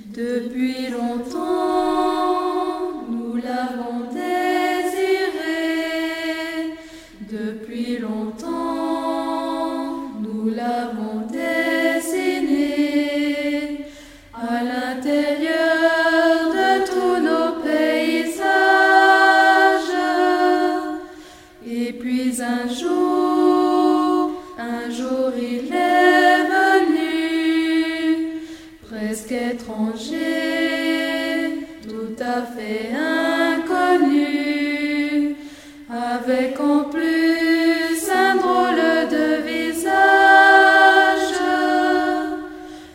Depuis longtemps, nous l'avons désiré. Depuis longtemps, nous l'avons dessiné. À l'intérieur de tous nos paysages. Et puis un jour il est venu, presque étranger, tout à fait